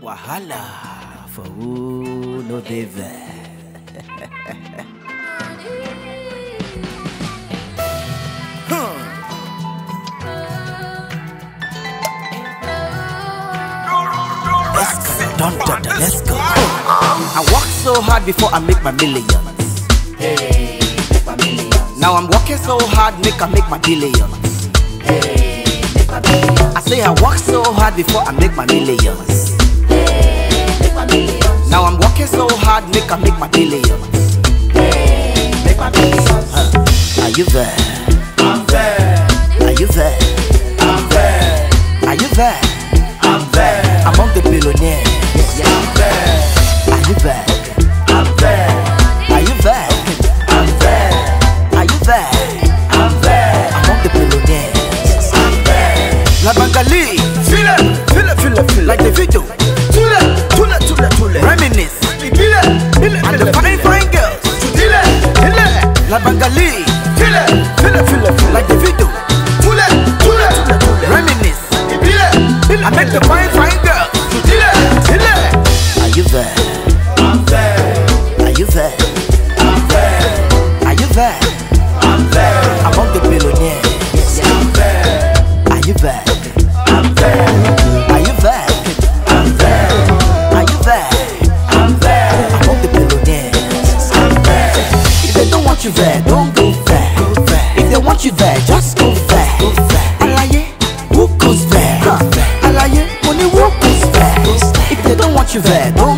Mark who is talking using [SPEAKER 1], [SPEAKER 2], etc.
[SPEAKER 1] Wahala for who no dey there. Let's go. I work so hard before I make my millions.
[SPEAKER 2] Hey, make my millions.
[SPEAKER 1] Now I'm working so hard, make my billions.
[SPEAKER 2] Hey, make my billions.
[SPEAKER 1] I say I work so hard before I make my millions.
[SPEAKER 2] Hey, make my millions.
[SPEAKER 1] Now I'm working so hard, make my billions.
[SPEAKER 2] Hey, make my billions.
[SPEAKER 1] Are you there?
[SPEAKER 2] I'm there.
[SPEAKER 1] Are you there?
[SPEAKER 2] I'm there.
[SPEAKER 1] Are you there?
[SPEAKER 2] I'm there.
[SPEAKER 1] Among the billionaires.
[SPEAKER 2] Yeah, I'm there.
[SPEAKER 1] Are you there?
[SPEAKER 2] I'm there.
[SPEAKER 1] Are you there?
[SPEAKER 2] I'm there.
[SPEAKER 1] Are you there?
[SPEAKER 2] I'm there.
[SPEAKER 1] Among the billionaires.
[SPEAKER 2] I'm there.
[SPEAKER 1] La Bangali,
[SPEAKER 2] Feel it.
[SPEAKER 1] like the video.
[SPEAKER 2] Tule.
[SPEAKER 1] Reminisce, and the fine girls. La Bangali, like the video. Reminisce, I make the fine girls. Are you there?
[SPEAKER 2] I'm there.
[SPEAKER 1] Are you there?
[SPEAKER 2] I'm there.
[SPEAKER 1] Are you there?
[SPEAKER 2] I'm there.
[SPEAKER 1] Among the billionaires.
[SPEAKER 2] Yeah, I'm there.
[SPEAKER 1] Are you there?
[SPEAKER 2] I'm there.
[SPEAKER 1] Are you there?
[SPEAKER 2] I'm there.
[SPEAKER 1] Are you there?
[SPEAKER 2] I'm there.
[SPEAKER 1] Among the billionaires.
[SPEAKER 2] I'm there.
[SPEAKER 1] If they don't want you there, don't go there. If they want you there, just go there. Alaye, who goes there? Alaye, money who goes there? If they don't want you there, don't